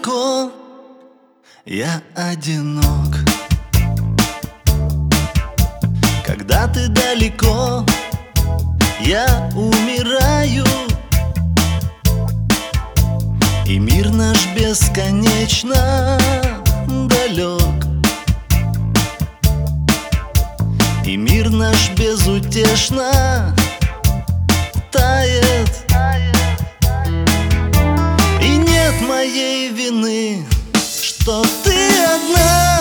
далеко, я одинок. Когда ты далеко, я умираю, и мир наш бесконечно далек, и мир наш безутешно тает. И нет моей вины, что ты одна,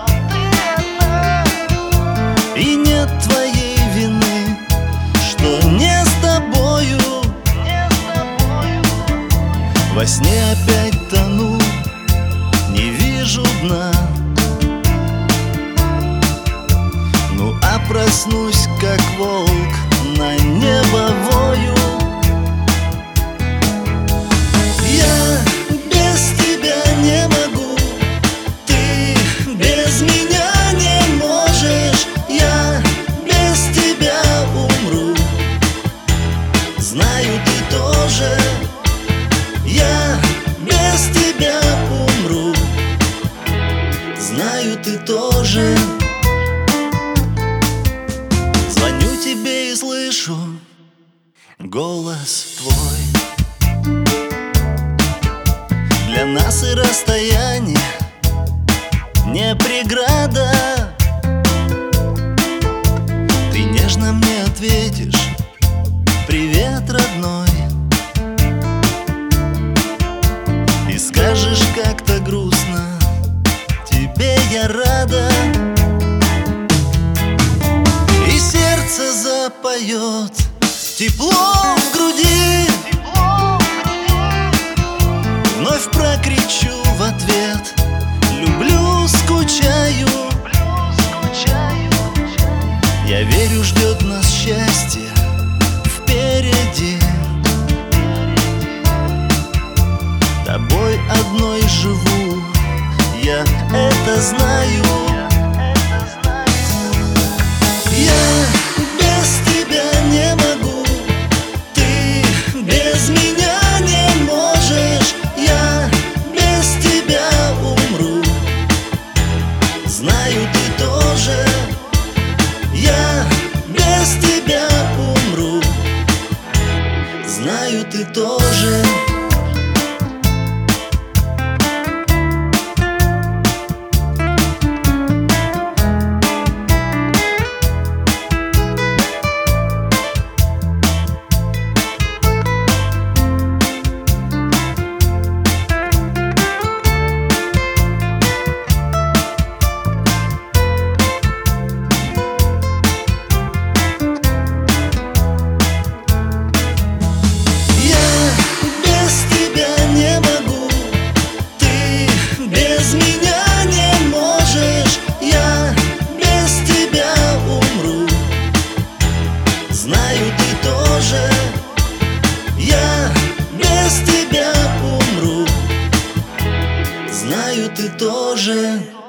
и нет твоей вины, что не с тобою. Во сне опять тону, не вижу дна. Ну а проснусь, как волк, на небо вою. Я без тебя не могу, ты без меня не можешь. Я без тебя умру, знаю, ты тоже. Я без тебя умру, знаю, ты тоже. Звоню тебе и слышу голос твой. Для нас и расстояние не преграда. Ты нежно мне ответишь: привет, родной. И скажешь как-то грустно: тебе я рада. И сердце запоет тепло в груди. Вновь прокричу в ответ: люблю, скучаю. Я верю, ждет нас счастье впереди. Тобой одной живу, я это знаю. Я без тебя не могу, ты без меня не можешь. Я без тебя умру, знаю, ты тоже. Я без тебя умру, знаю, ты тоже. Знаю, ты тоже. Я без тебя умру, знаю, ты тоже.